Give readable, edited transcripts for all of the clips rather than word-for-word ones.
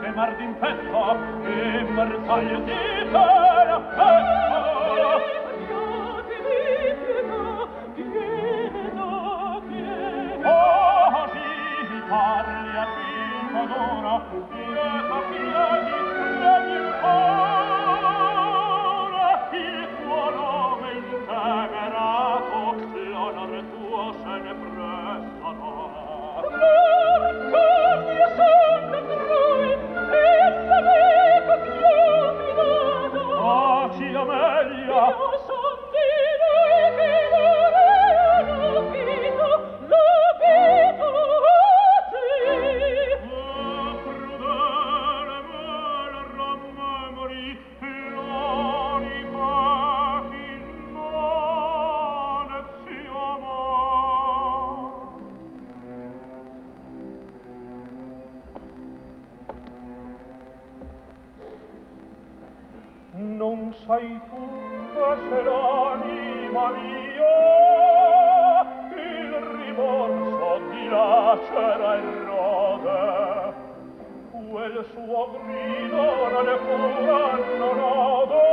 che mar d'infetto e bersaglio di te l'affetto. Oh, sì, parli a finta d'ora, pieta, piedi, leggi ancora, il tuo nome integerato, l'onore tuo se ne presta. Mio sangue troi, e l'amico più fidato. Oh, sia meglio. Io son di lui che l'ore l'ubito a te. Crudele me la rammemori, l'anima che non è si ama. Non sai tu che se l'anima mia il rimorso dilacera e rode, quel suo grido non è cura non ode,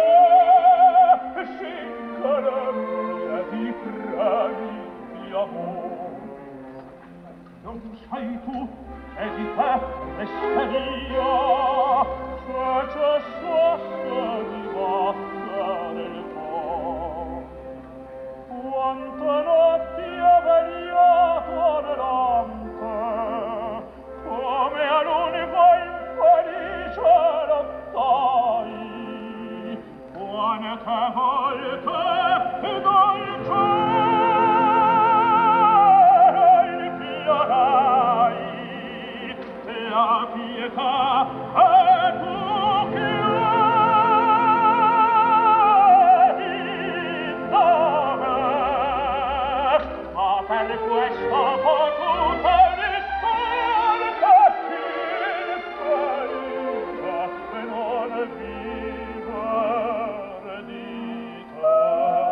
si calebria di premi di amore. Non sai tu che di te resteria fece sosta di battere il cuore. Quante notti ho vegliato nelante, come a l'unico infelice lottai. Quante volte dal cielo implorai la pietà e tu che ma per questo potuto risparca il paese e non vivere di te.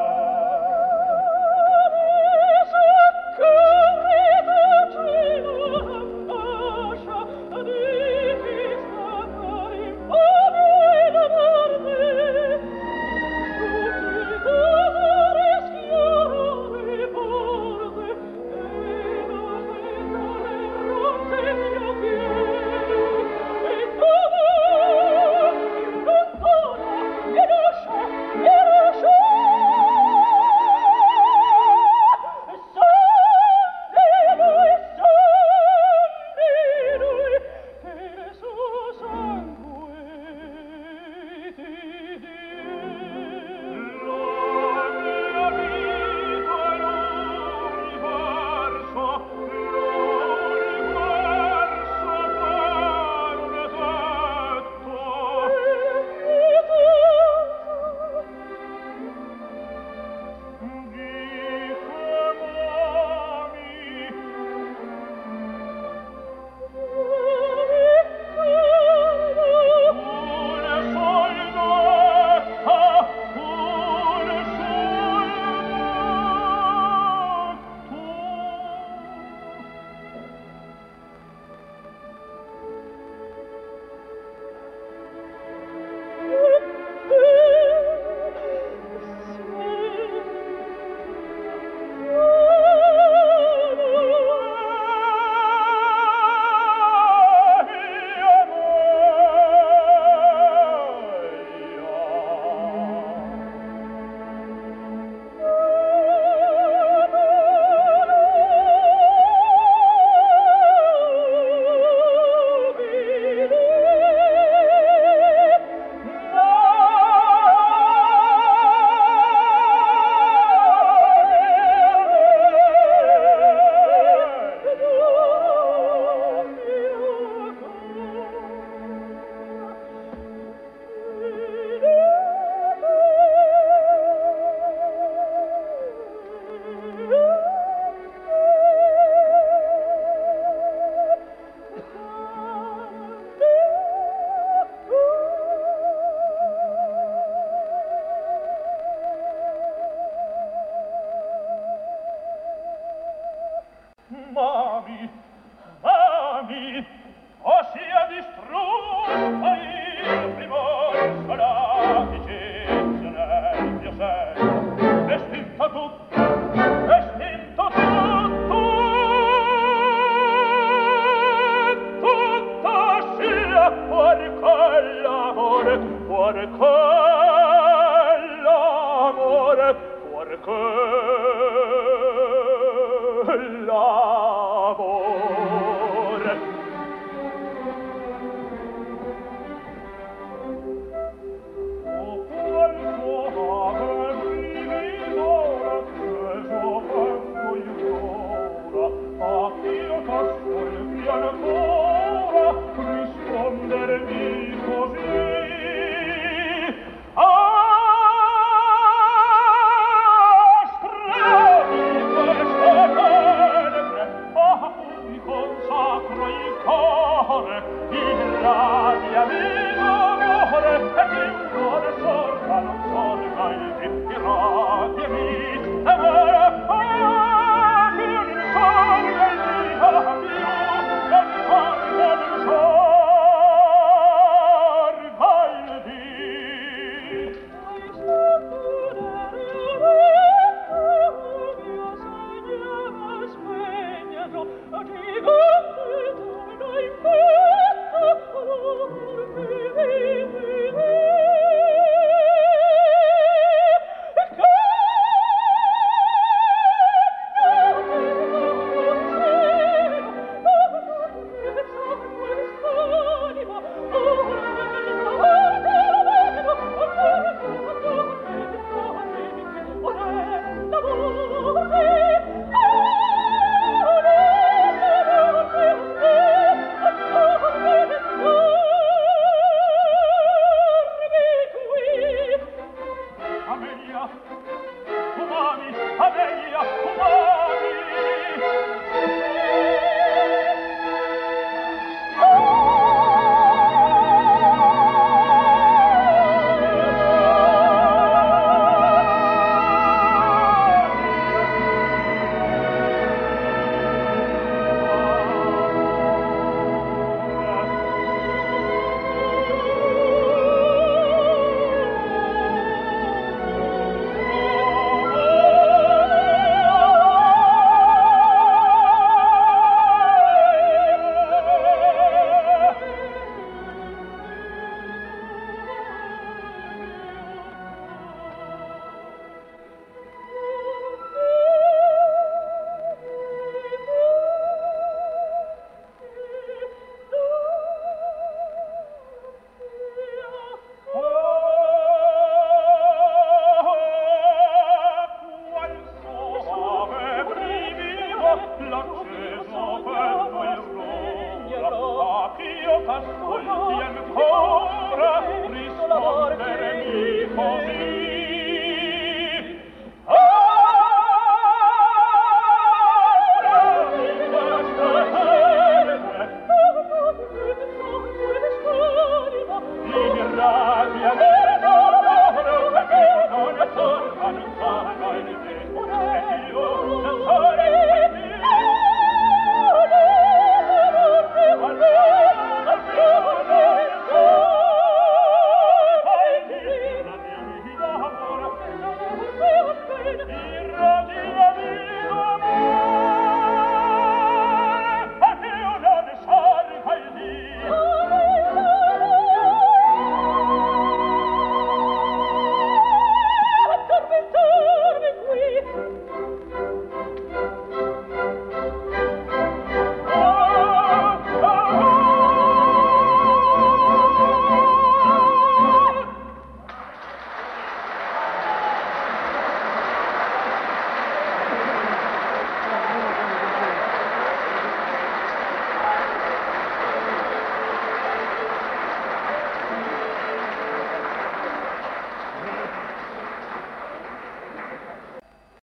Ascolti ancora rispondere mi così